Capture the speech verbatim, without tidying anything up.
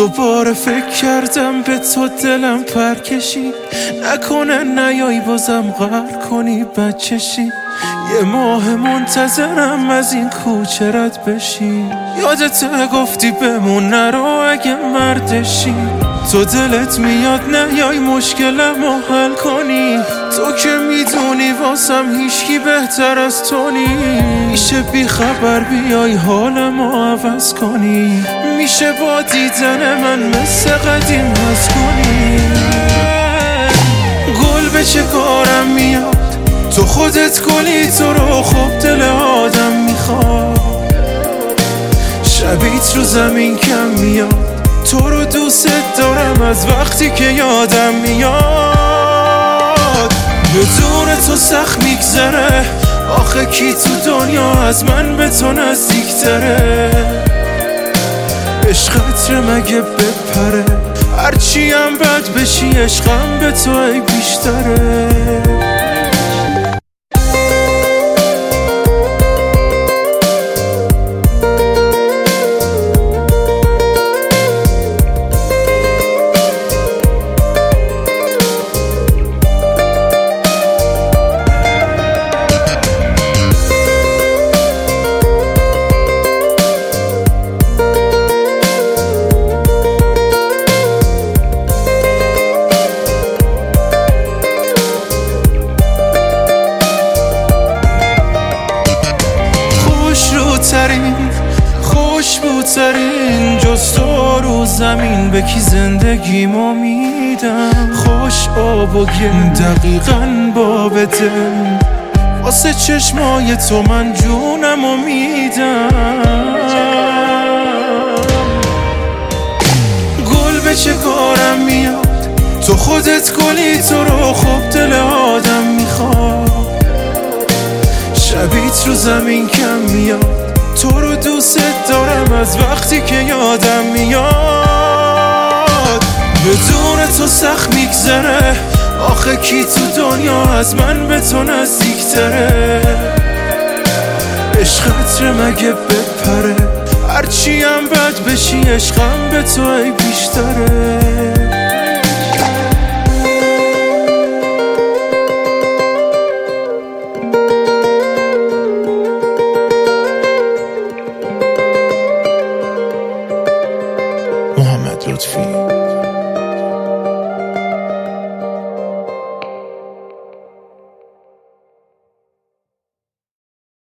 دوباره فکر کردم به تو دلم پر کشید، نکنه نیایی بازم غر کنی بچشی. یه ماه منتظرم از این کوچه رد بشی، یادت گفتی بمون نرو اگه مردشی. تو دلت میاد نیای مشکلمو حل کنی، تو که میدونی واسم هیچکی بهتر از تو نی. میشه بی خبر بیای حالمو عوض کنی، میشه با دیدن من مثل قدیم هست کنی. گل به چه کارم میاد، تو خودت گلی تو رو خوب دل آدم میخواد. شبیت رو زمین کم میاد، تو رو دوست دارم از وقتی که یادم میاد. بدون تو سخت میگذره، آخه کی تو دنیا از من به تو نزدیکتره. عشقت مگه بپره، هرچی هم بد بشی عشقم به تو ای بیشتره. خوشبوترین جز تو رو زمین به کی زندگیمو میدم. خوش آب و گل دقیقاً باب دل، واسه چشمای تو من جونمو میدم. گل به چه کارم میاد، تو خودت گلی تو رو خوب دل آدم میخواد. شبیت رو زمین کم میاد، تو رو دوست دارم از وقتی که یادم میاد. بدون تو سخت میگذره، آخه کی تو دنیا از من به تو نزدیکتره. عشقت مگه بپره، هرچی هم بد بشی عشقم به تو ای بیشتره.